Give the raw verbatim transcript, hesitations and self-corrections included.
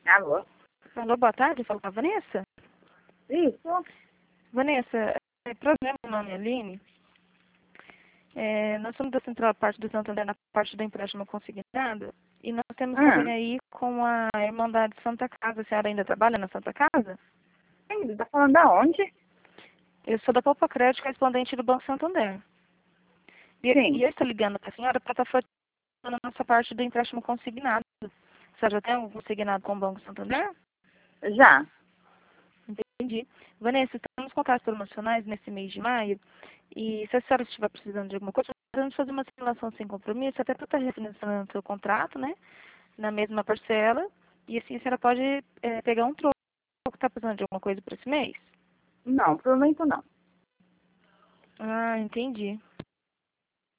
Alô? Alô, boa tarde, fala com a Vanessa? Isso? Vanessa, é problema, meu nome é Aline. É, nós somos da Central Parte do Santander na parte do empréstimo consignado e nós temos Hum. convênio aí com a Irmandade Santa Casa. A senhora ainda trabalha na Santa Casa? Você tá falando da onde? Eu sou da Poupa Crédito, correspondente do Banco Santander. E, Sim. e eu estou ligando para a senhora para estar fazendo a nossa parte do empréstimo consignado. A senhora já tem algum consignado com o Banco Santander? Já. Entendi. Vanessa, estamos com cartas promocionais nesse mês de maio e se a senhora estiver precisando de alguma coisa, podemos fazer uma simulação sem compromisso, até para estar refinanciando o seu contrato, né? Na mesma parcela. E assim a senhora pode é, pegar um troco. Está precisando de alguma coisa para esse mês? Não, por momento não. Ah, entendi.